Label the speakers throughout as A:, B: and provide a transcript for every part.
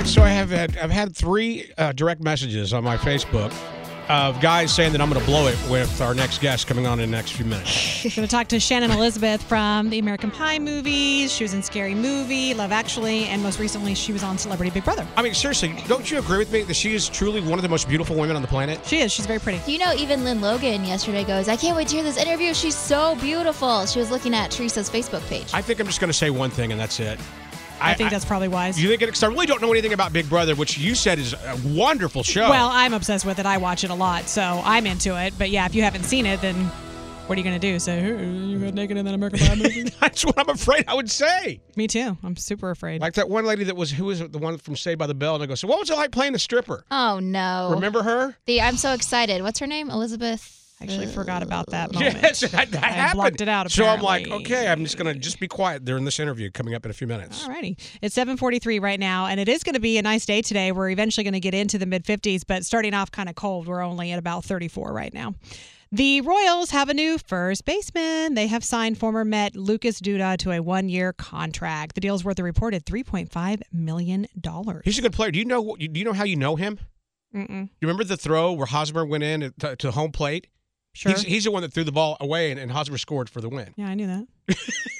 A: right, so I've had 3 direct messages on my Facebook of guys saying that I'm going to blow it with our next guest coming on in the next few minutes.
B: We're going to talk to Shannon Elizabeth from the American Pie movies. She was in Scary Movie, Love Actually, and most recently she was on Celebrity Big Brother.
A: I mean, seriously, don't you agree with me that she is truly one of the most beautiful women on the planet?
B: She is. She's very pretty.
C: You know, even Lynn Logan yesterday goes, I can't wait to hear this interview. She's so beautiful. She was looking at Teresa's Facebook page.
A: I think I'm just going to say one thing, and that's it.
B: I think that's probably wise.
A: You think it? Because I really don't know anything about Big Brother, which you said is a wonderful show.
B: Well, I'm obsessed with it. I watch it a lot, so I'm into it. But yeah, if you haven't seen it, then what are you going to do? Say, hey, you got naked in that American Pie movie?
A: That's what I'm afraid I would say.
B: Me too. I'm super afraid.
A: Like that one lady who was the one from Saved by the Bell, and I go, so what was it like playing the stripper?
C: Oh, no.
A: Remember her?
C: I'm so excited. What's her name? Elizabeth?
B: I actually forgot about that moment.
A: Yes, that happened.
B: I blocked it out,
A: So I'm
B: apparently.
A: like, okay, I'm just going to be quiet during this interview coming up in a few minutes.
B: Alrighty. It's 7:43 right now, and it is going to be a nice day today. We're eventually going to get into the mid-50s, but starting off kind of cold. We're only at about 34 right now. The Royals have a new first baseman. They have signed former Met Lucas Duda to a 1-year contract. The deal's worth a reported $3.5 million.
A: He's a good player. Do you know how you know him?
B: Mm-mm.
A: You remember the throw where Hosmer went in to home plate?
B: Sure.
A: He's the one that threw the ball away, and Hosmer scored for the win.
B: Yeah, I knew that.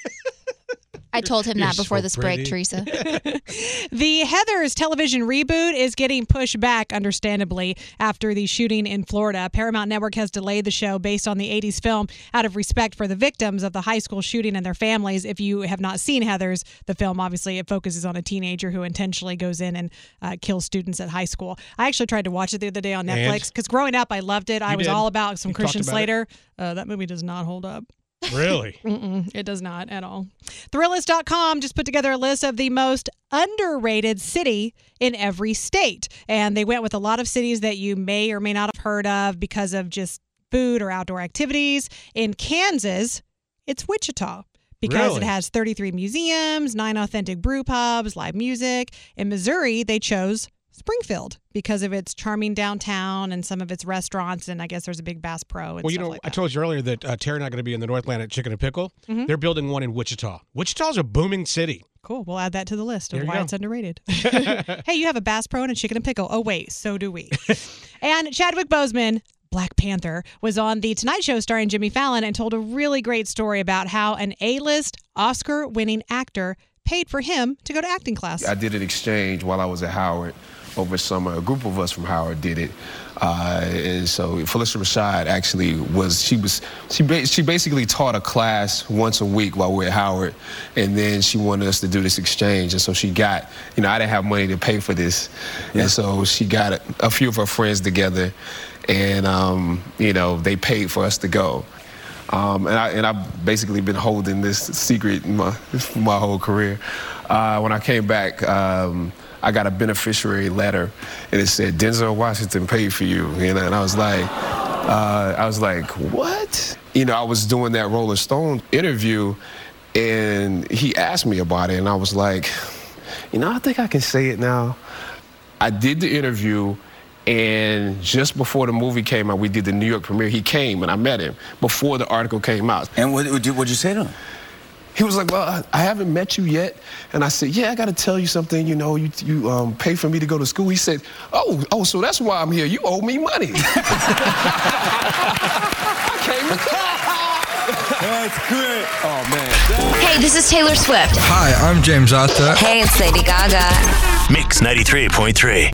C: I told him
A: You're
C: that before
A: so
C: this
A: pretty.
C: break, Teresa.
B: The Heathers television reboot is getting pushed back, understandably, after the shooting in Florida. Paramount Network has delayed the show based on the 80s film out of respect for the victims of the high school shooting and their families. If you have not seen Heathers, the film, obviously, it focuses on a teenager who intentionally goes in and kills students at high school. I actually tried to watch it the other day on Netflix because growing up, I loved it. I was all about some Christian Slater. That movie does not hold up.
A: Really?
B: It does not at all. Thrillist.com just put together a list of the most underrated city in every state. And they went with a lot of cities that you may or may not have heard of because of just food or outdoor activities. In Kansas, it's Wichita because it has 33 museums, 9 authentic brew pubs, live music. In Missouri, they chose Springfield because of its charming downtown and some of its restaurants, and I guess there's a big Bass Pro. And stuff like that.
A: I told you earlier that Terry and I are going to be in the Northland at Chicken and Pickle. They're building one in Wichita. Wichita's a booming city.
B: Cool. We'll add that to the list of
A: There you
B: why
A: go.
B: it's underrated. Hey, you have a Bass Pro and a Chicken and Pickle. Oh, wait, so do we. And Chadwick Boseman, Black Panther, was on The Tonight Show starring Jimmy Fallon and told a really great story about how an A-list Oscar-winning actor paid for him to go to acting class.
D: I did an exchange while I was at Howard over summer. A group of us from Howard did it. And so Felicia Rashad actually she basically taught a class once a week while we were at Howard. And then she wanted us to do this exchange. And so she got, I didn't have money to pay for this. Yeah. And so she got a few of her friends together and, they paid for us to go. And I've basically been holding this secret my whole career. When I came back, I got a beneficiary letter, and it said Denzel Washington paid for you. And I was like, what? I was doing that Rolling Stone interview, and he asked me about it, and I was like, I think I can say it now. I did the interview. And just before the movie came out, we did the New York premiere. He came, and I met him before the article came out.
E: And what'd you say to him?
D: He was like, well, I haven't met you yet. And I said, yeah, I got to tell you something. You pay for me to go to school. He said, oh, so that's why I'm here. You owe me money. I came to class.
E: That's great.
D: Oh, man.
F: Hey, this is Taylor Swift.
G: Hi, I'm James Arthur.
F: Hey, it's Lady Gaga.
H: Mix 93.3.